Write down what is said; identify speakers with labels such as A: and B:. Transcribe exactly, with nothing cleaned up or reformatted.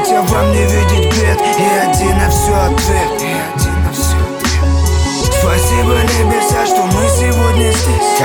A: хотя вам не видеть бед. И один на все ответ, и один на все ответ. Спасибо небеса, что мы сегодня здесь.